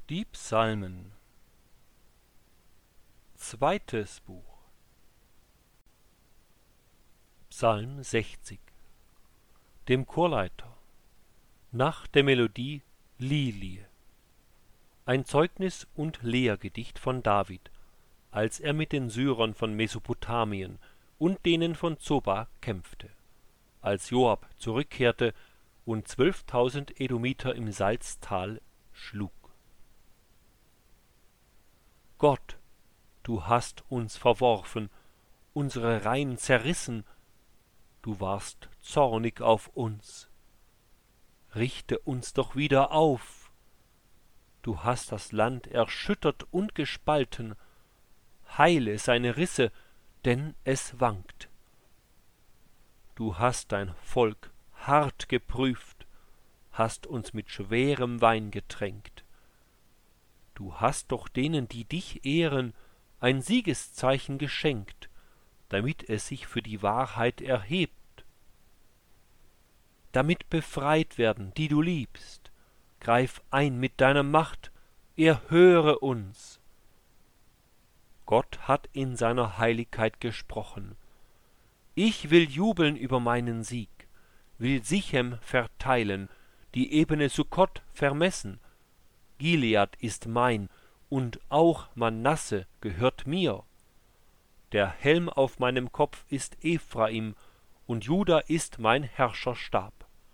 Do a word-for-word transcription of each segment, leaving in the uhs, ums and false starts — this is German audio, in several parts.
Die Psalmen. Zweites Buch. Psalm sechzig. Dem Chorleiter. Nach der Melodie Lilie. Ein Zeugnis und Lehrgedicht von David, als er mit den Syrern von Mesopotamien und denen von Zoba kämpfte, als Joab zurückkehrte und zwölftausend Edomiter im Salztal schlug. Gott, du hast uns verworfen, unsere Reihen zerrissen, du warst zornig auf uns. Richte uns doch wieder auf. Du hast das Land erschüttert und gespalten, heile seine Risse, denn es wankt. Du hast dein Volk hart geprüft, hast uns mit schwerem Wein getränkt. Du hast doch denen, die dich ehren, ein Siegeszeichen geschenkt, damit es sich für die Wahrheit erhebt. Damit befreit werden, die du liebst, greif ein mit deiner Macht, erhöre uns. Gott hat in seiner Heiligkeit gesprochen. Ich will jubeln über meinen Sieg, will Sichem verteilen, die Ebene Sukkot vermessen. Gilead ist mein, und auch Manasse gehört mir. Der Helm auf meinem Kopf ist Ephraim, und Juda ist mein Herrscherstab.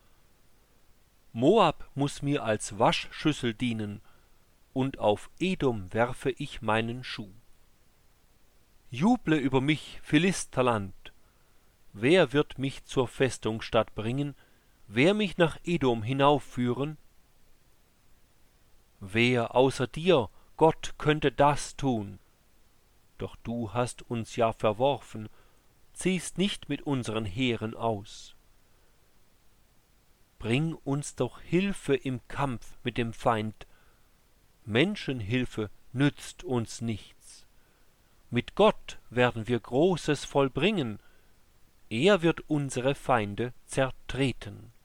Moab muß mir als Waschschüssel dienen, und auf Edom werfe ich meinen Schuh. Juble über mich, Philisterland! Wer wird mich zur Festungsstadt bringen? Wer mich nach Edom hinaufführen? Wer außer dir, Gott, könnte das tun? Doch du hast uns ja verworfen, ziehst nicht mit unseren Heeren aus. Bring uns doch Hilfe im Kampf mit dem Feind. Menschenhilfe nützt uns nichts. Mit Gott werden wir Großes vollbringen, er wird unsere Feinde zertreten.